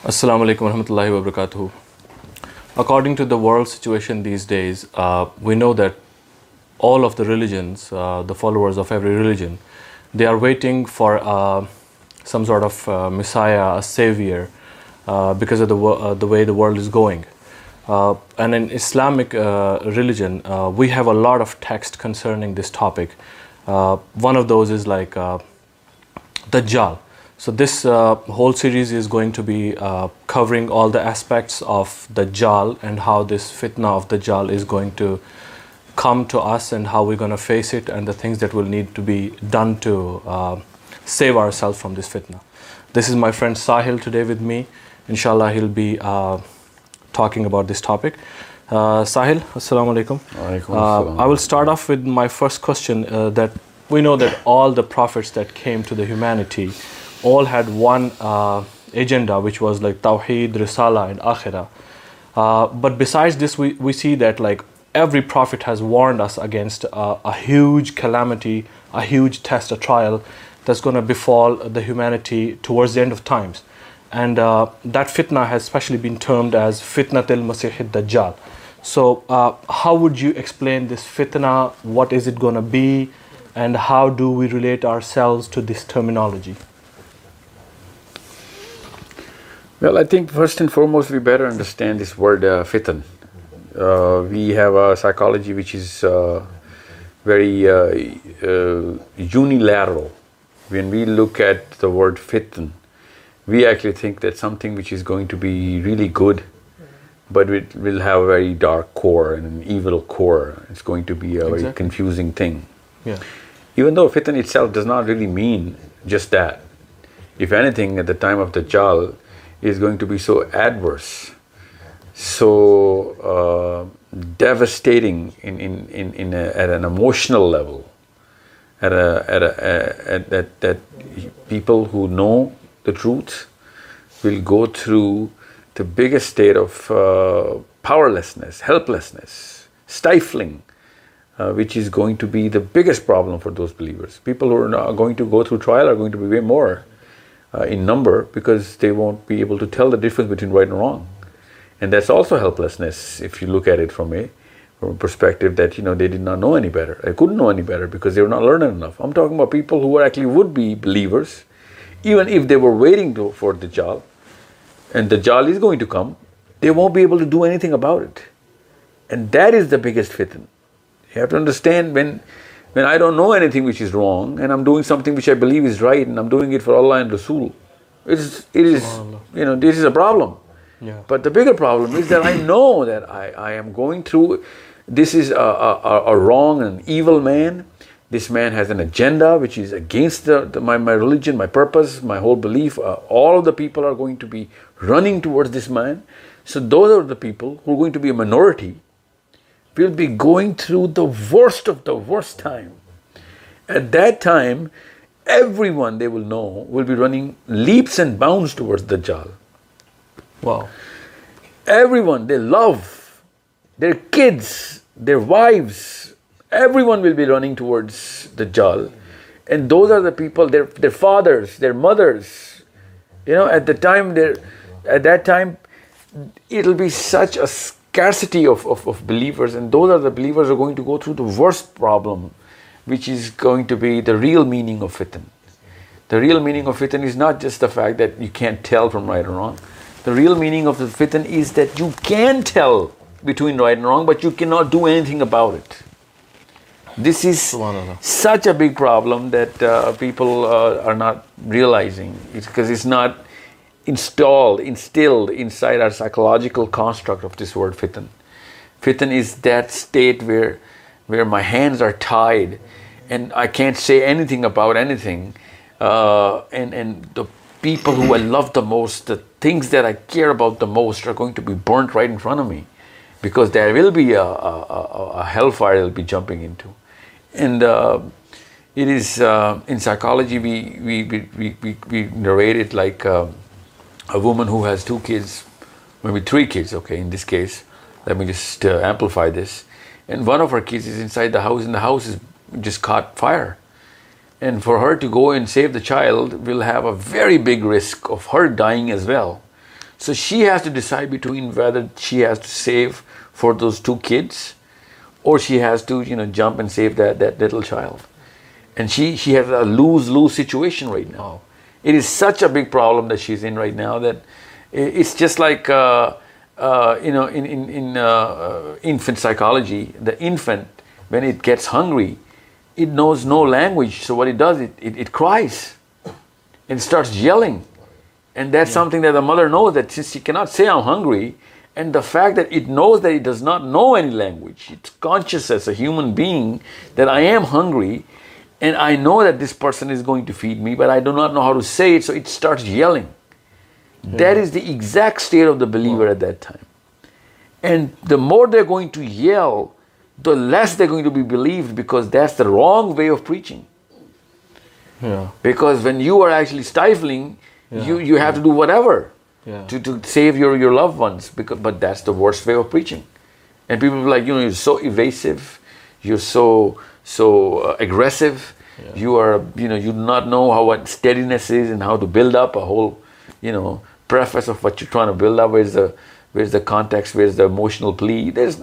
Assalamu alaikum warahmatullahi wabarakatuh. According to the world situation these days, we know that all of the religions, the followers of every religion, they are waiting for some sort of messiah, a savior, because of the way the world is going. And in Islamic religion, we have a lot of text concerning this topic. One of those is like Dajjal. So this whole series is going to be covering all the aspects of Dajjal and how this fitna of Dajjal is going to come to us and how we're going to face it and the things that will need to be done to save ourselves from this fitna. This is my friend Sahil today with me. Inshallah, he'll be talking about this topic. Sahil, assalamu alaikum. I will start off with my first question that we know that all the prophets that came to the humanity all had one agenda, which was like Tawheed, Risala and Akhirah. But besides this, we see that like every prophet has warned us against a huge calamity, a huge test, a trial that's going to befall the humanity towards the end of times. And that fitna has especially been termed as Fitnatul Masih Dajjal. So how would you explain this fitna? What is it going to be? And how do we relate ourselves to this terminology? Well, I think first and foremost we better understand this word fitan. We have a psychology which is very unilateral. When we look at the word fitan, we actually think that something which is going to be really good, but it will have a very dark core and an evil core. It's going to be a very confusing thing. Yeah. Even though fitan itself does not really mean just that. If anything, at the time of Dajjal, is going to be so adverse, so devastating at an emotional level, that people who know the truth will go through the biggest state of powerlessness, helplessness, stifling, which is going to be the biggest problem for those believers. People who are not going to go through trial are going to be way more in number, because they won't be able to tell the difference between right and wrong. And that's also helplessness if you look at it from a perspective that, they did not know any better. They couldn't know any better because they were not learned enough. I'm talking about people who actually would be believers, even if they were waiting for Dajjal, and Dajjal is going to come, they won't be able to do anything about it. And that is the biggest fitan. You have to understand, when I don't know anything which is wrong and I'm doing something which I believe is right and I'm doing it for Allah and Rasul, it is this is a problem. Yeah. But the bigger problem is that I know that I am going through, this is a wrong and evil man. This man has an agenda which is against my religion, my purpose, my whole belief. All of the people are going to be running towards this man. So those are the people who are going to be a minority, will be going through the worst of the worst time. At that time, everyone they will know will be running leaps and bounds towards Dajjal. Wow. Everyone they love, their kids, their wives, everyone will be running towards Dajjal. And those are the people, their fathers, their mothers. At that time, it'll be such a scarcity of believers, and those are the believers who are going to go through the worst problem, which is going to be the real meaning of fitan. The real meaning of fitan is not just the fact that you can't tell from right and wrong. The real meaning of the fitan is that you can tell between right and wrong, but you cannot do anything about it. This is such a big problem that people are not realizing. It's because it's not instilled inside our psychological construct of this word fitan. Fitan is that state where my hands are tied and I can't say anything about anything, and the people who I love the most, the things that I care about the most, are going to be burnt right in front of me, because there will be a hellfire I'll be jumping into. And it is in psychology we narrate it like a woman who has 2 kids, maybe 3 kids, okay, in this case, let me just amplify this. And one of her kids is inside the house, and the house is just caught fire. And for her to go and save the child will have a very big risk of her dying as well. So she has to decide between whether she has to save for those 2 kids, or she has to, jump and save that little child. And she has a lose-lose situation right now. Wow. It is such a big problem that she's in right now that it's just like, in infant psychology, the infant, when it gets hungry, it knows no language. So what it does, it cries and starts yelling. And that's something that the mother knows, that since she cannot say I'm hungry, and the fact that it knows that it does not know any language, it's conscious as a human being that I am hungry, and I know that this person is going to feed me, but I do not know how to say it, so it starts yelling. That is the exact state of the believer at that time. And the more they're going to yell, the less they're going to be believed, because that's the wrong way of preaching. Yeah. Because when you are actually stifling, you have to do whatever to save your loved ones. But that's the worst way of preaching. And people are like, you're so evasive, you're so aggressive, you are, you do not know what steadiness is and how to build up a whole, preface of what you're trying to build up. Where's the context? Where's the emotional plea? There's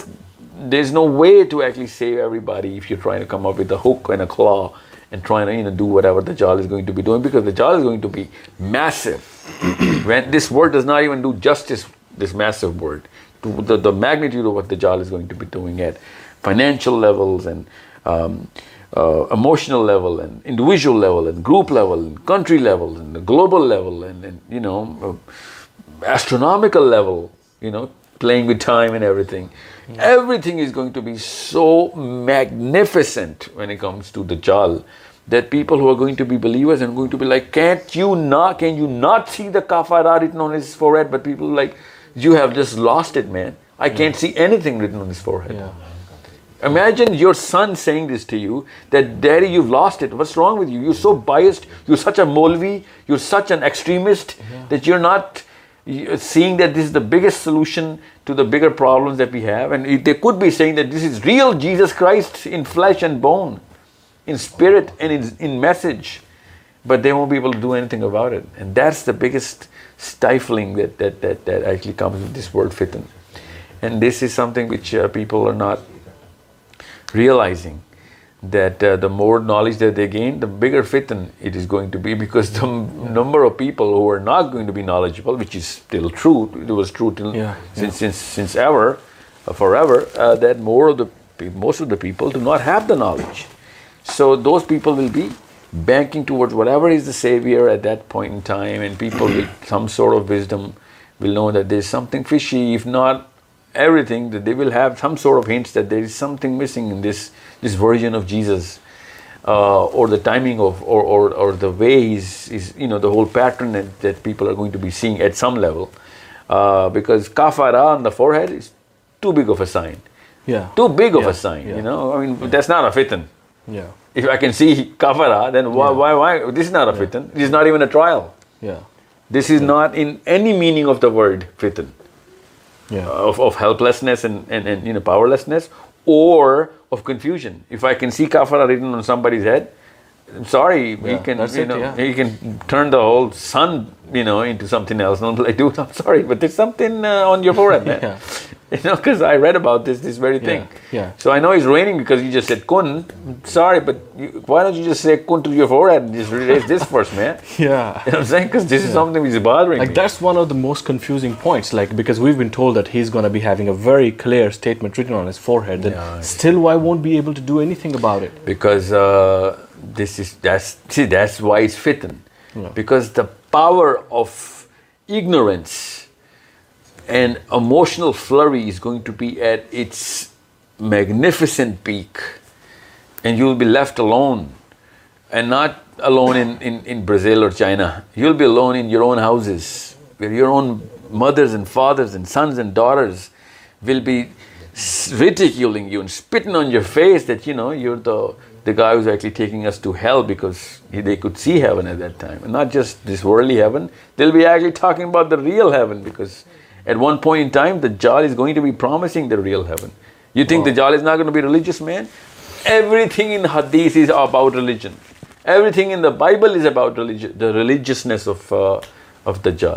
no way to actually save everybody if you're trying to come up with a hook and a claw and trying to do whatever the Dajjal is going to be doing, because the Dajjal is going to be massive. When this word does not even do justice, this massive word, to the magnitude of what the Dajjal is going to be doing at financial levels and emotional level and individual level and group level and country level and the global level and astronomical level, playing with time and everything. Everything is going to be so magnificent when it comes to the Dajjal that people who are going to be believers and going to be like, can you not see the kafara written on his forehead? But people are like, you have just lost it, man. I can't see anything written on his forehead. Yeah. Imagine your son saying this to you, that daddy, you've lost it. What's wrong with you? You're so biased. You're such a Molvi. You're such an extremist that you're not seeing that this is the biggest solution to the bigger problems that we have. And they could be saying that this is real Jesus Christ in flesh and bone, in spirit and in message, but they won't be able to do anything about it. And that's the biggest stifling that actually comes with this word fitan. And this is something which people are not realizing, that the more knowledge that they gain, the bigger fitan it is going to be, because the number of people who are not going to be knowledgeable, which is still true, it was true till since ever, forever, that most of the people do not have the knowledge. So those people will be banking towards whatever is the savior at that point in time, and people with some sort of wisdom will know that there's something fishy, if not everything, that they will have some sort of hints that there is something missing in this version of Jesus, or the timing of, or the way is the whole pattern that people are going to be seeing at some level, because kafara on the forehead is too big of a sign. Too big of a sign. That's not a fitan. If I can see kafara, then why? This is not a fitan. This is not even a trial. This is not in any meaning of the word fitan. Of helplessness and powerlessness, or of confusion. If I can see kafara written on somebody's head, I'm sorry, he can turn the whole sun into something else. No, like, dude, I'm sorry, but there's something on your forehead, man. Because I read about this very thing. So I know it's raining because you just said kun. Sorry, but why don't you just say kun to your forehead and just erase this first, man? You know what I'm saying? Because this is something which is bothering me. That's one of the most confusing points, because we've been told that he's going to be having a very clear statement written on his forehead, that still I won't be able to do anything about it. Because that's why it's fitan. Because the power of ignorance and emotional flurry is going to be at its magnificent peak, and you'll be left alone, and not alone in Brazil or China. You'll be alone in your own houses, where your own mothers and fathers and sons and daughters will be ridiculing you and spitting on your face that you're the guy who's actually taking us to hell, because they could see heaven at that time, and not just this worldly heaven. They'll be actually talking about the real heaven, because at one point in time, the Dajjal is going to be promising the real heaven. You think the Dajjal is not going to be religious, man? Everything in Hadith is about religion. Everything in the Bible is about religion, the religiousness of Dajjal.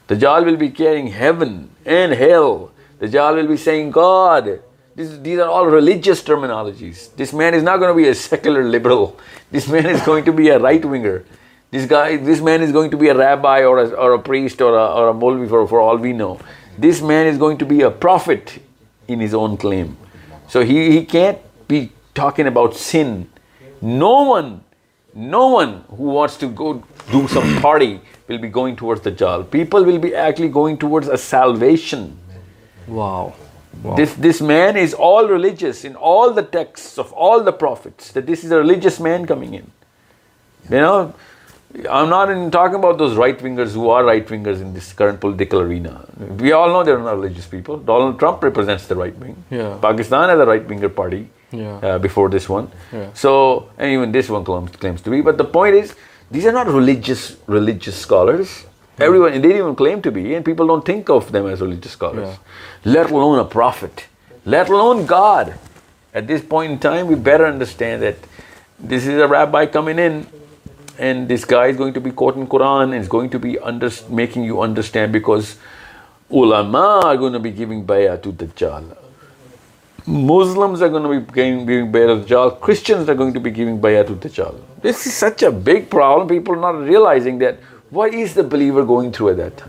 Dajjal will be carrying heaven and hell. Dajjal will be saying God. These are all religious terminologies. This man is not going to be a secular liberal. This man is going to be a right-winger. This man is going to be a rabbi or a priest or a Maulvi for all we know. This man is going to be a prophet in his own claim. So he can't be talking about sin. No one who wants to go do some party will be going towards Dajjal. People will be actually going towards a salvation. Wow. This man is all religious in all the texts of all the prophets, that this is a religious man coming in. You know, I'm not even talking about those right-wingers who are right-wingers in this current political arena. We all know they're not religious people. Donald Trump represents the right wing. Yeah. Pakistan has a right-winger party before this one. Yeah. So, and even this one claims to be. But the point is, these are not religious scholars. Everyone, they didn't even claim to be, and people don't think of them as religious scholars. Let alone a prophet, let alone God. At this point in time, we better understand that this is a rabbi coming in, and this guy is going to be quoting Quran and is going to be making you understand, because ulama are going to be giving bay'ah to Dajjal. Muslims are going to be giving bay'ah to Dajjal. Christians are going to be giving bay'ah to Dajjal. This is such a big problem. People are not realizing that. What is the believer going through at that time?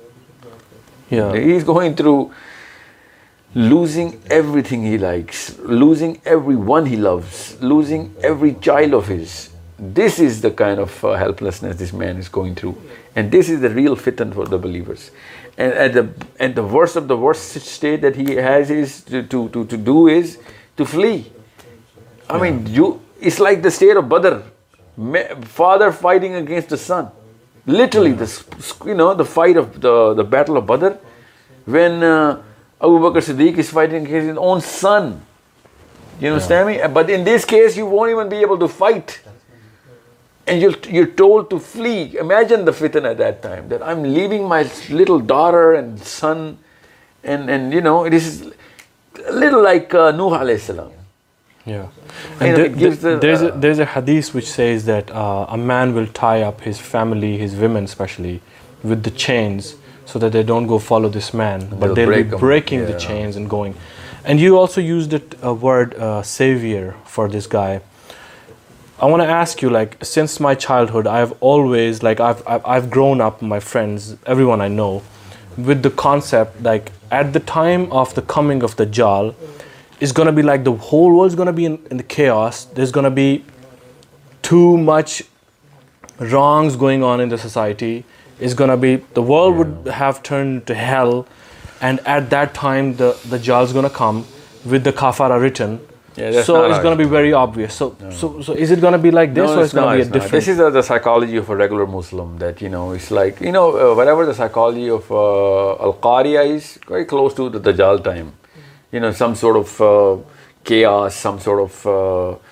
Yeah. He's going through losing everything he likes, losing everyone he loves, losing every child of his. This is the kind of helplessness this man is going through. And this is the real fitan for the believers. And the worst of the worst state that he has is to do is to flee. I mean, it's like the state of Badr. Father fighting against the son. Literally, the fight of the battle of Badr, when Abu Bakr Siddiq is fighting against his own son. You understand me? But in this case, you won't even be able to fight. And you're told to flee. Imagine the fitan at that time, that I'm leaving my little daughter and son, and it is a little like Nuh alayhi salam. Yeah, and there's a hadith which says that a man will tie up his family, his women especially, with the chains so that they don't go follow this man, but they'll be breaking the chains and going. And you also used a word savior for this guy. I want to ask you, like, since my childhood, I've always, like, I've grown up, my friends, everyone I know, with the concept, like, at the time of the coming of Dajjal, it's going to be like the whole world's going to be in the chaos. There's going to be too much wrongs going on in the society. It's going to be, the world would have turned to hell. And at that time, the Dajjal's going to come with the kafara written. So it's going to be very obvious. So is it going to be like this, or it's going to be a different? This is the psychology of a regular Muslim, that, it's like, whatever the psychology of Al-Qariya is, very close to the Dajjal time. Some sort of chaos, some sort of,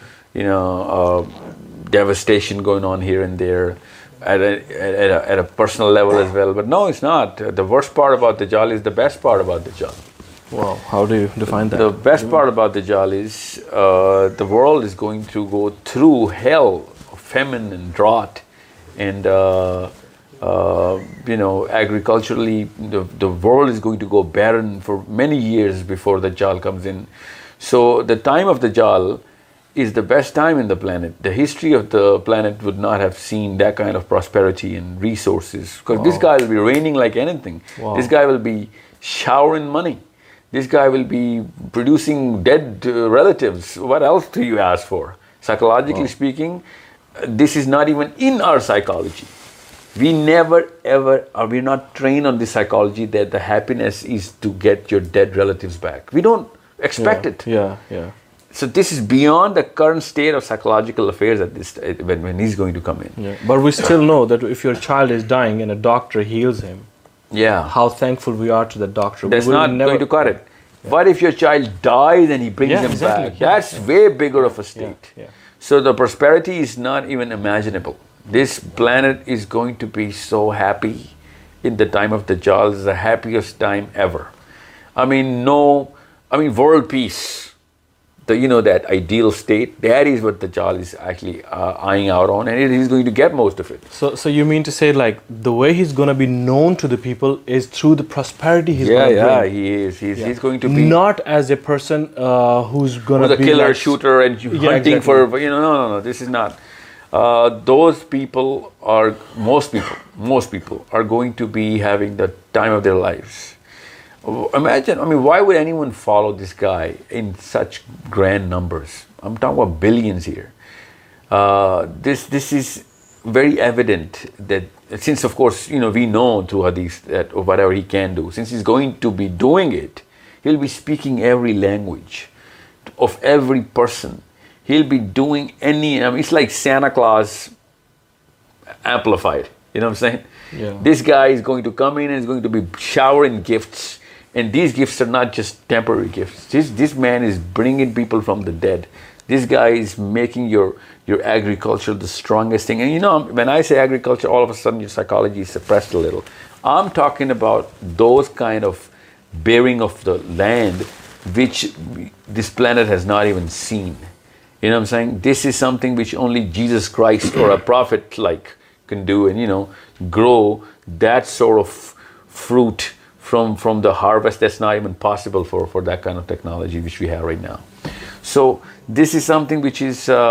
devastation going on here and there at a personal level as well. But no, it's not. The worst part about Dajjal is the best part about Dajjal. Wow, how do you define that? The best part about Dajjal is the world is going to go through hell, famine and drought, and agriculturally, the world is going to go barren for many years before Dajjal comes in. So the time of Dajjal is the best time in the planet. The history of the planet would not have seen that kind of prosperity and resources, because this guy will be raining like anything. This guy will be showering money. This guy will be producing dead relatives. What else do you ask for? Psychologically speaking, this is not even in our psychology. We never ever, we're not trained on this psychology that the happiness is to get your dead relatives back. We don't expect it. Yeah. So this is beyond the current state of psychological affairs at this when he's going to come in. Yeah. But we still know that if your child is dying and a doctor heals him, how thankful we are to the doctor. That's not going to cut it. What if your child dies and he brings him back? That's way bigger of a state. So the prosperity is not even imaginable. This planet is going to be so happy in the time of Dajjal. It's the happiest time ever. World peace. that ideal state. That is what Dajjal is actually eyeing out on, and he's going to get most of it. So you mean to say like the way he's going to be known to the people is through the prosperity he's Yeah, going to yeah, bring? he is. He's going to be Not as a person who's going who's to a be killer, like, shooter, and hunting exactly. for no. This is not. Those people are most people are going to be having the time of their lives. Imagine, why would anyone follow this guy in such grand numbers? I'm talking about billions here. This is very evident that since, of course, we know through hadith that whatever he can do, since he's going to be doing it, he'll be speaking every language of every person. He'll be doing it's like Santa Claus amplified. You know what I'm saying? Yeah. This guy is going to come in and is going to be showering gifts. And these gifts are not just temporary gifts. This man is bringing people from the dead. This guy is making your agriculture the strongest thing. And when I say agriculture, all of a sudden your psychology is suppressed a little. I'm talking about those kind of bearing of the land which this planet has not even seen. You know what I'm saying? This is something which only Jesus Christ or a prophet can do, and grow that sort of fruit from the harvest that's not even possible for that kind of technology which we have right now. So this is something which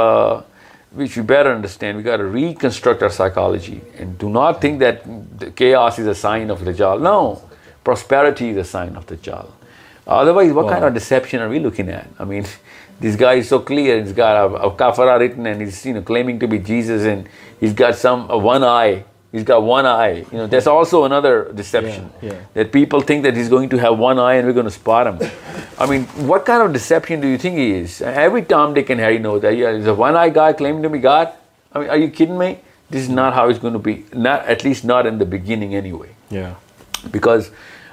we better understand. We got to reconstruct our psychology, and do not think that the chaos is a sign of Dajjal. No, prosperity is a sign of Dajjal. Otherwise, what kind of deception are we looking at? This guy is so clear. He's got a kafara written, and he's claiming to be Jesus, and he's got one eye. He's got one eye. That's also another deception. Yeah. That people think that he's going to have one eye and we're going to spot him. What kind of deception do you think he is? Every Tom, Dick, and Harry knows that. Yeah, he's a one-eye guy claiming to be God. Are you kidding me? This is not how it's going to be. At least not in the beginning anyway. Yeah. Because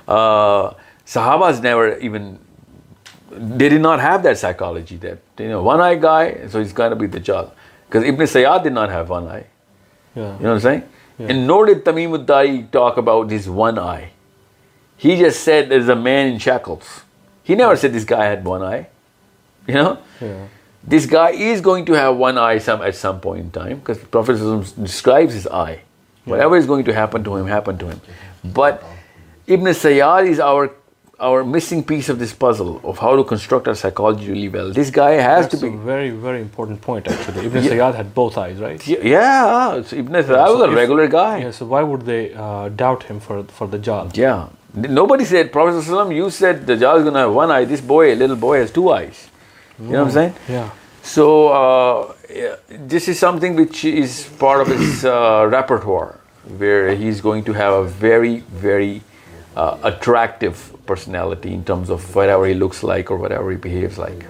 Sahabas never even, they did not have that psychology that, one-eye guy, so he's got to be Dajjal. Because Ibn Sayyad did not have one eye. Yeah. You know what I'm saying? Yeah. And nor did Tamim ud-Dari talk about his one eye. He just said there's a man in shackles. He never said this guy had one eye. Yeah. This guy is going to have one eye at some point in time, because the Prophet describes his eye. Whatever is going to happen to him, happened to him. But Ibn Sayyad is our missing piece of this puzzle of how to construct our psychology really well. This guy has to be... That's a very, very important point actually. Ibn Sayyad had both eyes, right? Yeah, so Ibn Sayyad was a regular guy. Yeah, so why would they doubt him for Dajjal? Yeah. Nobody said, Prophet ﷺ, you said Dajjal is going to have one eye. This little boy has two eyes. You know what I'm saying? Yeah. So this is something which is part of his repertoire, where he's going to have a very, very attractive personality in terms of whatever he looks like or whatever he behaves like.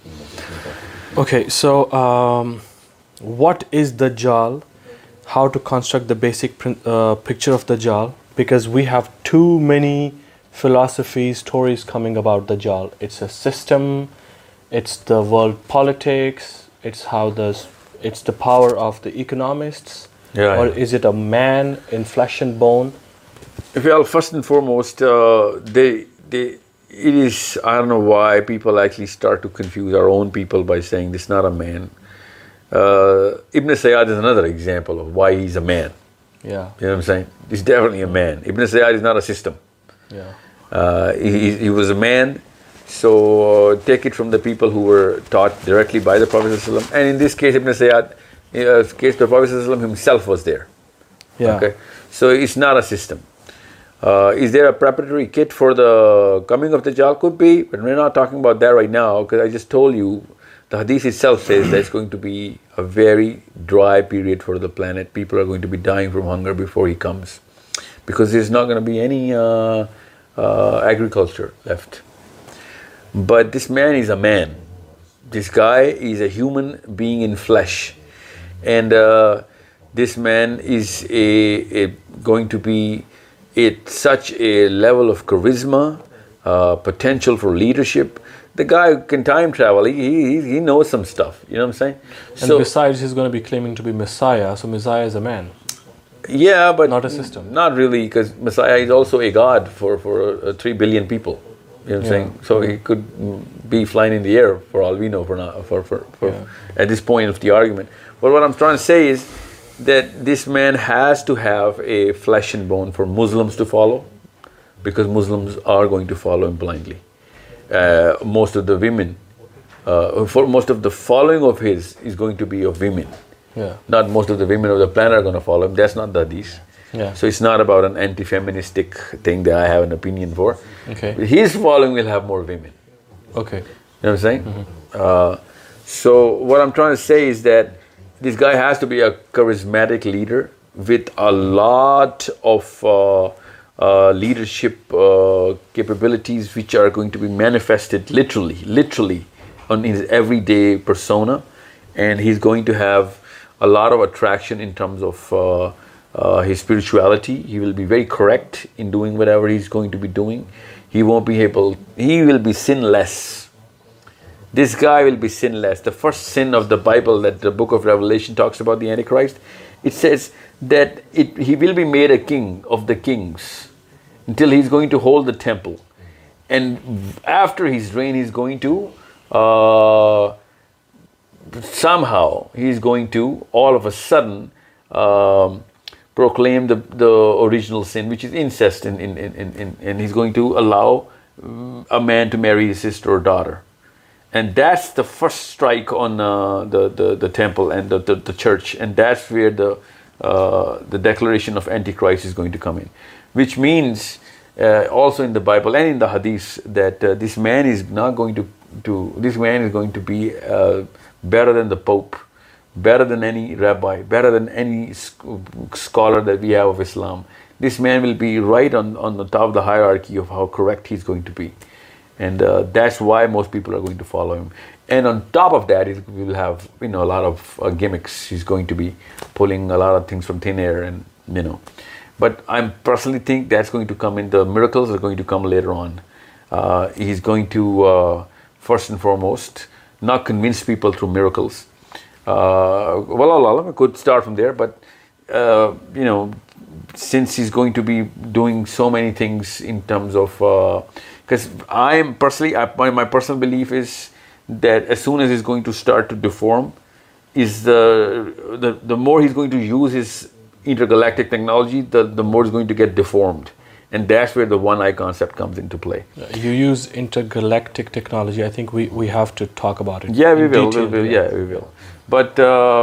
Okay, so what is Dajjal? How to construct the basic picture of Dajjal? Because we have too many philosophies, stories coming about Dajjal. It's a system, it's the world politics, it's it's the power of the economists, or is it a man in flesh and bone? Well, first and foremost, it is, I don't know why people actually start to confuse our own people by saying this is not a man. Ibn Sayyad is another example of why he's a man. Yeah. You know what I'm saying? He's definitely a man. Ibn Sayyad is not a system. Yeah. He was a man, so take it from the people who were taught directly by the Prophet ﷺ. And in this case, Ibn Sayyad, the Prophet ﷺ himself was there. Yeah. Okay. So it's not a system. Is there a preparatory kit for the coming of Dajjal? Could be, but we're not talking about that right now, because I just told you the hadith itself says that it's going to be a very dry period for the planet. People are going to be dying from hunger before he comes, because there's not going to be any agriculture left. But this man is a man. This guy is a human being in flesh, and this man is going to be at such a level of charisma, potential for leadership. The guy can time travel. He knows some stuff. You know what I'm saying? And besides, he's going to be claiming to be Messiah. So Messiah is a man. Yeah, but not a system. Not really, because Messiah is also a god for 3 billion people. You know what I'm saying? So he could be flying in the air for all we know for now, at this point of the argument. But what I'm trying to say is that this man has to have a flesh and bone for Muslims to follow, because Muslims are going to follow him blindly. Most of the women, for most of the following of his is going to be of women. Yeah. Not most of the women of the planet are going to follow him. That's not the hadith. Yeah. So it's not about an anti-feministic thing that I have an opinion for. Okay. But his following will have more women. Okay. You know what I'm saying? So what I'm trying to say is that this guy has to be a charismatic leader with a lot of leadership capabilities which are going to be manifested literally on his everyday persona, and he's going to have a lot of attraction in terms of his spirituality. He will be very correct in doing whatever he's going to be doing. He will be sinless. This guy will be sinless. The first sin of the Bible that the book of Revelation talks about the Antichrist, it says that he will be made a king of the kings until he's going to hold the temple. And after his reign, he's going to somehow he's going to all of a sudden proclaim the original sin, which is incest, and he's going to allow a man to marry his sister or daughter. And that's the first strike on the temple and the church, and that's where the declaration of Antichrist is going to come in, which means also in the Bible and in the Hadith that this man is going to be better than the Pope, better than any rabbi, better than any scholar that we have of Islam. This man will be right on the top of the hierarchy of how correct he's going to be. And that's why most people are going to follow him. And on top of that, he will have a lot of gimmicks. He's going to be pulling a lot of things from thin air, and But I personally think that's going to come in. The miracles are going to come later on. He's going to first and foremost not convince people through miracles. We could start from there, but since he's going to be doing so many things in terms of, because my personal belief is that as soon as he's going to start to deform, is the more he's going to use his intergalactic technology, the more it's going to get deformed. And that's where the one eye concept comes into play. You use intergalactic technology. I think we have to talk about it. Yeah, we will. But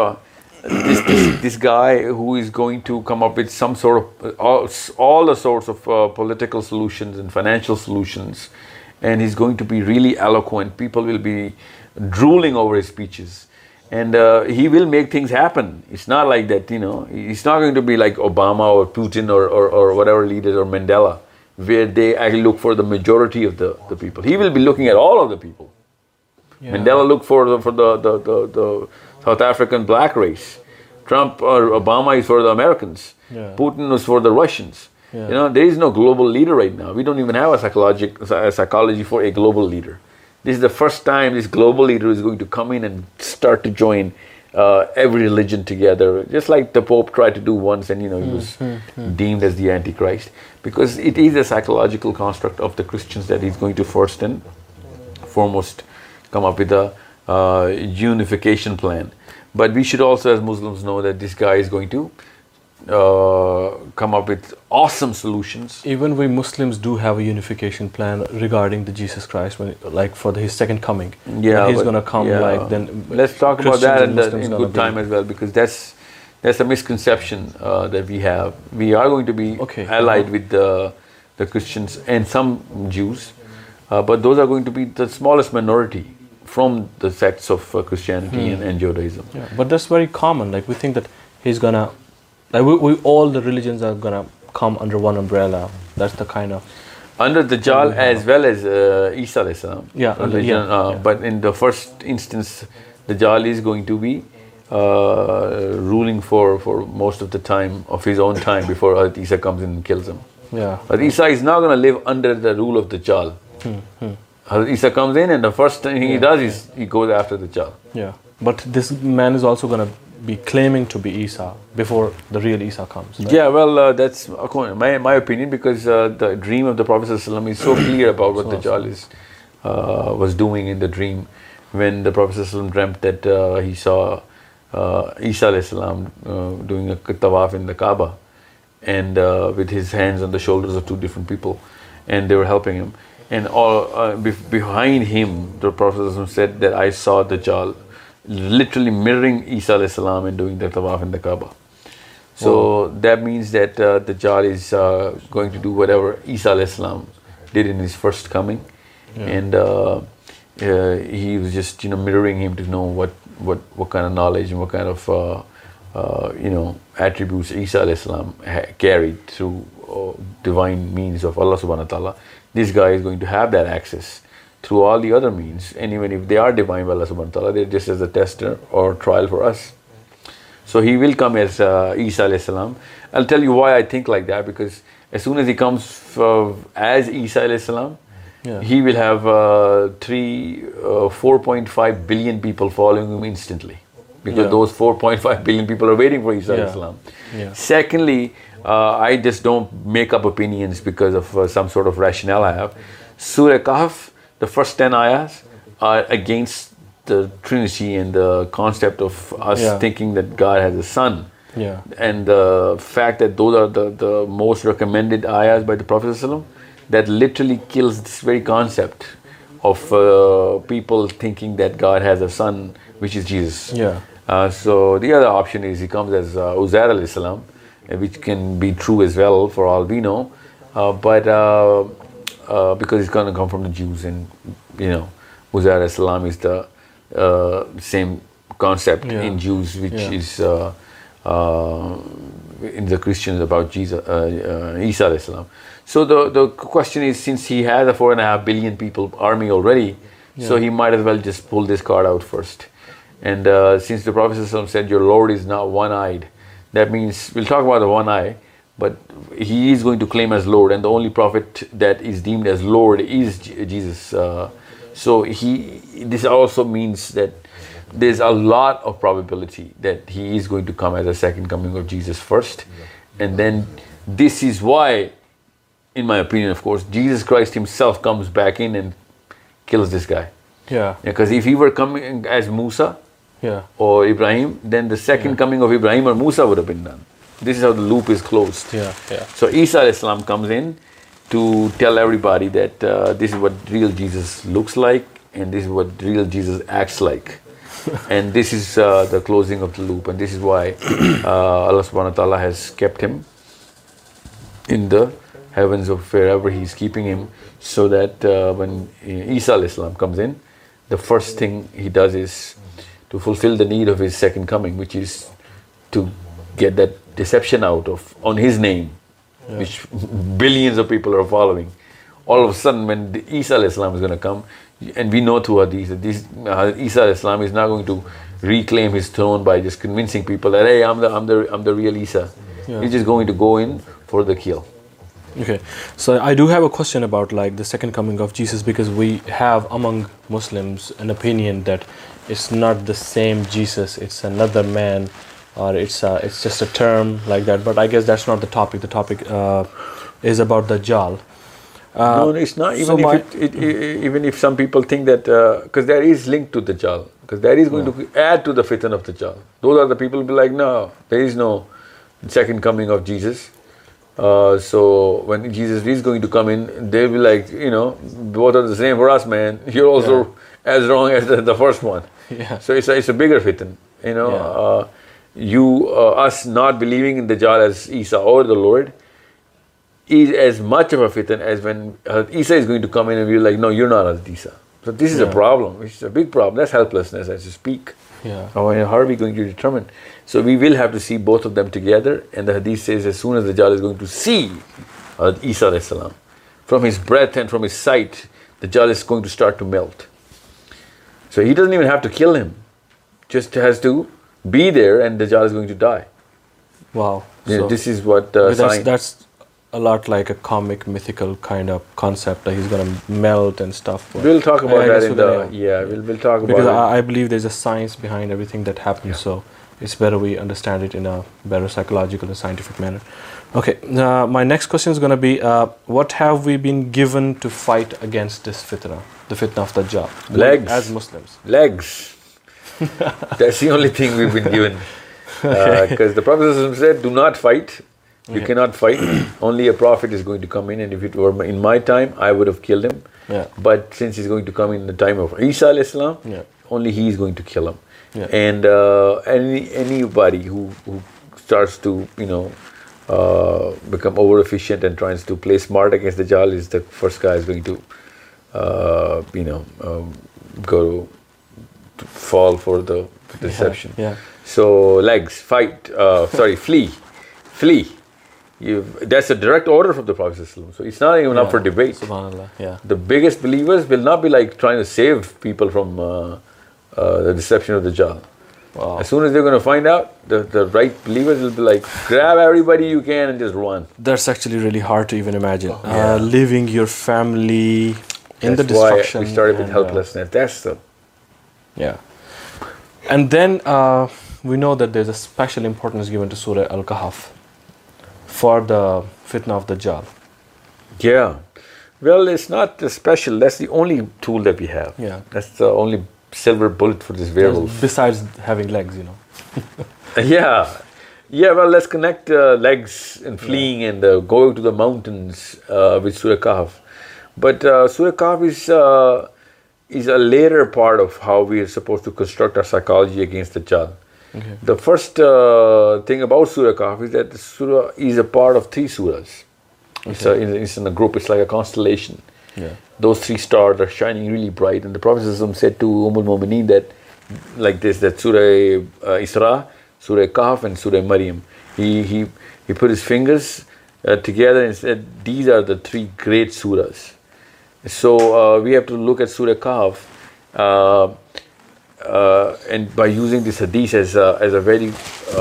this guy who is going to come up with some sort of all the sorts of political solutions and financial solutions, and he's going to be really eloquent. People will be drooling over his speeches. And he will make things happen. It's not like that, It's not going to be like Obama or Putin or whatever leaders or Mandela, where they actually look for the majority of the people. He will be looking at all of the people. Yeah. Mandela looked for the South African black race. Trump or Obama is for the Americans. Yeah. Putin was for the Russians. Yeah. There is no global leader right now. We don't even have a psychology for a global leader. This is the first time this global leader is going to come in and start to join every religion together, just like the Pope tried to do once, and he was deemed as the Antichrist, because it is a psychological construct of the Christians that he's going to first and foremost come up with a unification plan. But we should also, as Muslims, know that this guy is going to come up with awesome solutions. Even we Muslims do have a unification plan regarding the Jesus Christ, for his second coming. Yeah, he's going to come then. Let's talk about that in good time as well, because that's a misconception that we have. We are going to be allied with the Christians and some Jews, but those are going to be the smallest minority from the sects of Christianity and Judaism. Yeah, but that's very common. We think that he's gonna. All the religions are gonna come under one umbrella. That's the kind of under Dajjal as well as Isa alayhi salam. Yeah, but in the first instance, Dajjal is going to be ruling for most of the time of his own time before Hazrat Isa comes in and kills him. Yeah. But Isa is not going to live under the rule of Dajjal. Hazrat Isa comes in, and the first thing he does is he goes after Dajjal. Yeah. But this man is also going to be claiming to be Isa before the real Isa comes. Right? Yeah, well, that's my opinion, because the dream of the Prophet ﷺ is so clear about what Dajjal was doing in the dream. When the Prophet ﷺ dreamt that he saw Isa ﷺ doing a tawaf in the Kaaba, and with his hands on the shoulders of two different people, and they were helping him. And all behind him, the Prophet ﷺ said that I saw Dajjal literally mirroring Isa alayhi salam and doing the tawaf in the Kaaba. So that means that Dajjal is going to do whatever Isa alayhi salam did in his first coming, and he was just mirroring him to know what kind of knowledge and what kind of attributes Isa alayhi salam carried through divine means of Allah subhanahu wa ta'ala. This guy is going to have that access through all the other means, and even if they are divine by Allah subhanahu wa ta'ala, they're just as a tester or trial for us. So he will come as Isa alayhi salam. I'll tell you why I think like that, because as soon as he comes as Isa alayhi salam, he will have 4.5 billion people following him instantly, because those 4.5 billion people are waiting for Isa alayhi salam. Secondly, I just don't make up opinions because of some sort of rationale I have. Surah Kahf, the first 10 ayahs are against the Trinity and the concept of us thinking that God has a son. And the fact that those are the most recommended ayahs by the Prophet ﷺ, that literally kills this very concept of people thinking that God has a son, which is Jesus. So the other option is he comes as Uzair alayhi salam, which can be true as well for all we know, but because it's going to come from the Jews, and Uzair alayhi salam is the same concept in Jews, which is in the Christians about Jesus, Isa alayhi salam. So the question is, since he has a 4.5 billion people army already, so he might as well just pull this card out first. And since the Prophet ﷺ said your Lord is now one-eyed, that means, we'll talk about the one eye, but he is going to claim as Lord, and the only prophet that is deemed as Lord is Jesus. So this also means that there's a lot of probability that he is going to come as a second coming of Jesus first. And then this is why, in my opinion, of course, Jesus Christ himself comes back in and kills this guy. Because if he were coming as Musa or Ibrahim, then the second coming of Ibrahim or Musa would have been done. This is how the loop is closed. So Isa alayhi salam comes in to tell everybody that this is what real Jesus looks like, and this is what real Jesus acts like. And this is the closing of the loop, and this is why Allah subhanahu wa ta'ala has kept him in the heavens of wherever he's keeping him, so that when Isa alayhi salam comes in, the first thing he does is to fulfill the need of his second coming, which is to get that deception out of on his name, which billions of people are following. All of a sudden, when Isa alayhi salam is going to come, and we know through hadith that Isa alayhi salam is not going to reclaim his throne by just convincing people that, hey, I'm the real Isa. He's just going to go in for the kill. Okay, so I do have a question about like the second coming of Jesus, because we have among Muslims an opinion that it's not the same Jesus, it's another man, or it's just a term like that. But I guess that's not the topic. The topic is about Dajjal. No, it's not. Even if some people think that, because there is link to Dajjal, because there is going to add to the fitan of Dajjal. Those are the people who be like, no, there is no second coming of Jesus. So when Jesus is going to come in, they'll be like, both are the same for us, man. You're also as wrong as the first one. So it's a bigger fitan. Us not believing in Dajjal as Isa or the Lord is as much of a fitan as when Isa is going to come in and we're like, no, you're not as Isa. So this is a problem. It's a big problem. That's helplessness, as you speak. How are we going to determine? So we will have to see both of them together. And the hadith says, as soon as Dajjal is going to see Isa alayhi salam, from his breath and from his sight, Dajjal is going to start to melt. So he doesn't even have to kill him. Just has to be there, and Dajjal is going to die. Wow. So this is what that's a lot like a comic mythical kind of concept, that he's going to melt and stuff. We'll talk about that in the we'll talk about it. Because I believe there's a science behind everything that happens. So it's better we understand it in a better psychological and scientific manner. Okay, my next question is going to be, what have we been given to fight against this fitna, the fitna of Dajjal? Legs. As Muslims. Legs. That's the only thing we've been given. Because the Prophet ﷺ said, do not fight. You cannot fight. Only a prophet is going to come in, and if it were in my time, I would have killed him. Yeah. But since he's going to come in the time of Isa alayhi salam, only he is going to kill him. Yeah. And anybody who starts to, become over efficient and tries to play smart against Dajjal is the first guy is going to, go to fall for the deception. Yeah. So legs, fight, flee. That's a direct order from the Prophet ﷺ. So it's not even up for debate. Subhanallah, yeah. The biggest believers will not be like trying to save people from the deception of Dajjal. Wow. As soon as they're going to find out, the right believers will be like, grab everybody you can and just run. That's actually really hard to even imagine. Leaving your family in the destruction. That's why we started with helplessness. That's the... Yeah. And then we know that there's a special importance given to Surah Al-Kahf for the fitna of Dajjal. Yeah. Well, it's not special. That's the only tool that we have. Yeah. That's the only silver bullet for this werewolf. Besides having legs, Yeah. Well, let's connect legs and fleeing and going to the mountains with Surah Kahf. But Surah Kahf is a later part of how we are supposed to construct our psychology against Dajjal. Okay. The first thing about Surah Kahf is that the surah is a part of 3 surahs. Okay. It's in a group, it's like a constellation. Yeah. Those 3 stars are shining really bright, and the Prophet ﷺ said to Al-Mu'mineen that Surah Isra, Surah Kahf and Surah Maryam. He put his fingers together and said, these are the 3 great surahs. So we have to look at Surah Kahf and by using this hadith as a very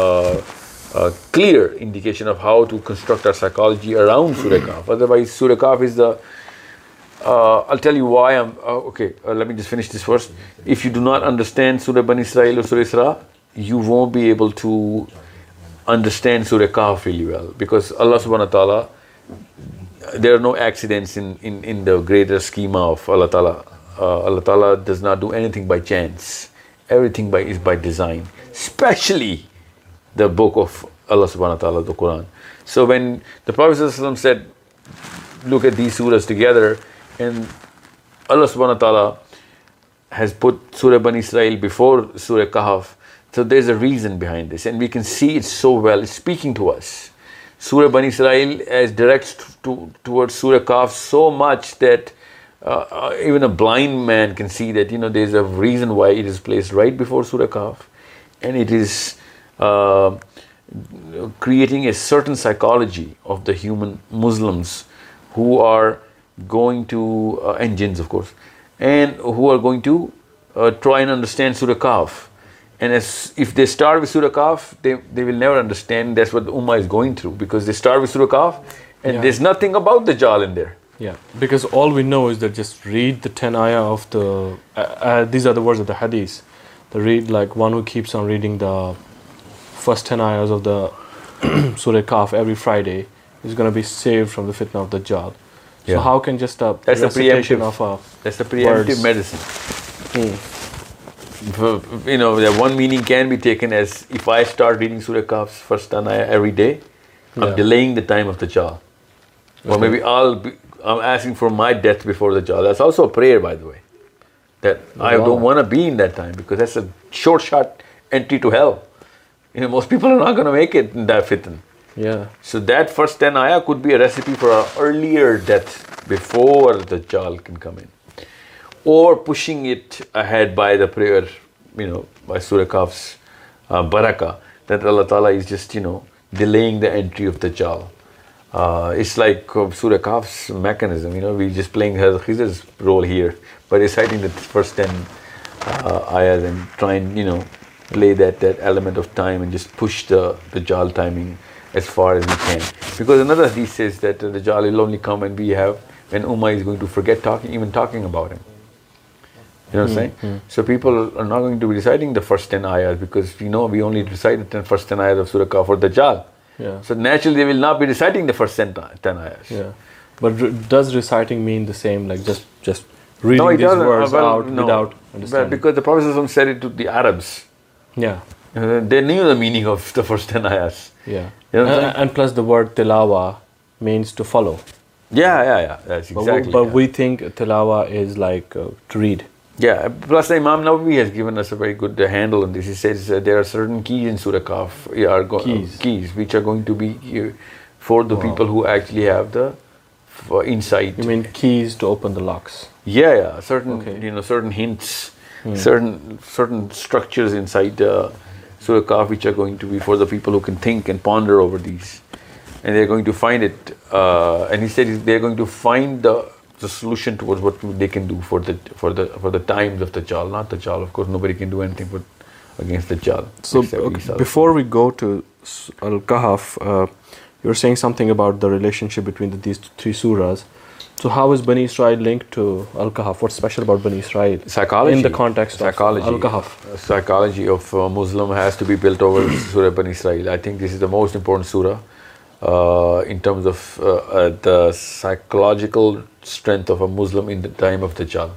clear indication of how to construct our psychology around Surah Kahf. Otherwise, Surah Kahf is the... I'll tell you why I'm... let me just finish this first. If you do not understand Surah Bani Israel or Surah Isra, you won't be able to understand Surah Kahf really well. Because Allah subhanahu wa ta'ala, there are no accidents in the greater schema of Allah ta'ala. Allah ta'ala does not do anything by chance. Everything is by design. Especially the book of Allah subhanahu wa ta'ala, the Quran. So when the Prophet ﷺ said, look at these surahs together, and Allah subhanahu wa ta'ala has put Surah Bani Israel before Surah Kahf, so there's a reason behind this, and we can see it so well. It's speaking to us. Surah Bani Israel directs towards Surah Kahf so much that even a blind man can see that there's a reason why it is placed right before Surah Kahf, and it is creating a certain psychology of the human Muslims who are going to, and jinns of course, and who are going to try and understand Surah Kahf. And if they start with Surah Kahf, they will never understand. That's what the Ummah is going through, because they start with Surah Kahf and there's nothing about the Dajjal in there. Yeah, because all we know is that just read the 10 ayah of the... these are the words of the hadith. They read like one who keeps on reading the first 10 ayahs of the Surah Kahf every Friday is going to be saved from the fitna of the Dajjal. So how can just a recitation of that's the preemptive medicine. That one meaning can be taken as, if I start reading Surah Kahf's first 10 ayah every day, I'm delaying the time of the Dajjal. Or maybe I'm asking for my death before the Dajjal. That's also a prayer, by the way. That I don't want to be in that time, because that's a short entry to hell. Most people are not going to make it in that fitna. Yeah. So that first 10 ayah could be a recipe for an earlier death before the Dajjal can come in. Or pushing it ahead by the prayer, by Surah Kahf's barakah, that Allah Ta'ala is just, delaying the entry of the Dajjal. It's like Surah Kahf's mechanism, we're just playing Khizr's role here by reciting the first 10 ayahs and try and, play that element of time and just push the Dajjal timing as far as we can. Because another hadith says that the Dajjal will only come when Ummah is going to forget talking about him. You know what I'm saying? So people are not going to be reciting the first 10 ayahs because we only recite the first 10 ayahs of Surah Kahf or Dajjal. Yeah. So naturally they will not be reciting the first 10 ayahs. Yeah. But does reciting mean the same, like just reading No, it these doesn't. words out No. without Well, understanding? because the Prophet ﷺ said it to the Arabs. Yeah. They knew the meaning of the first 10 ayahs. Yeah. You know what I'm saying? And plus the word tilawa means to follow. Yeah. That's exactly. But yeah. we think tilawa is like to read. Yeah, plus the Imam Nawawi has given us a very good handle on this. He says there are certain keys in Surah Kahf, keys which are going to be for the people who actually have the insight. You mean keys to open the locks? Yeah, certain Okay. certain hints, certain structures inside Surah Kahf which are going to be for the people who can think and ponder over these, and they're going to find it. And he said they're going to find the solution towards what they can do for the times of the Dajjal, not the Dajjal. Of course, nobody can do anything against the Dajjal. So before we go to Al-Kahf, you're saying something about the relationship between these three surahs. So how is Bani Israel linked to Al-Kahf? What's special about Bani Israel? Psychology. In the context of Al-Kahf. Psychology of Muslim has to be built over Surah Bani Israel. I think this is the most important surah in terms of the psychological strength of a Muslim in the time of Dajjal.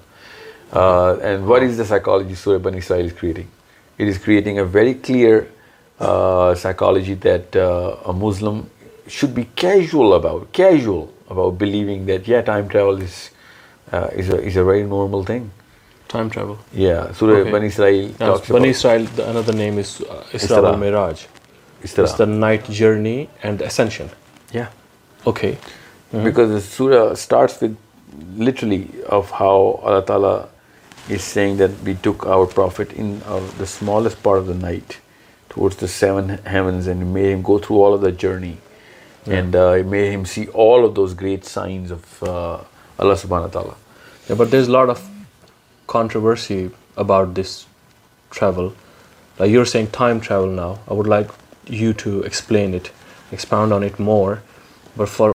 And what is the psychology Surah Bani Israel is creating? It is creating a very clear psychology that a Muslim should be casual about believing that time travel is a very normal thing. Time travel. Yeah, Surah Bani Israel talks Bani about Israel, another name is Isra wal Miraj. It's the night journey and the ascension. Yeah. Okay. Because the surah starts with literally of how Allah Ta'ala is saying that we took our Prophet in the smallest part of the night towards the seven heavens and made him go through all of the journey. And made him see all of those great signs of Allah Subhanahu wa Ta'ala. Yeah, but there's a lot of controversy about this travel. Like you're saying time travel now. I would like you to explain it, expound on it more. But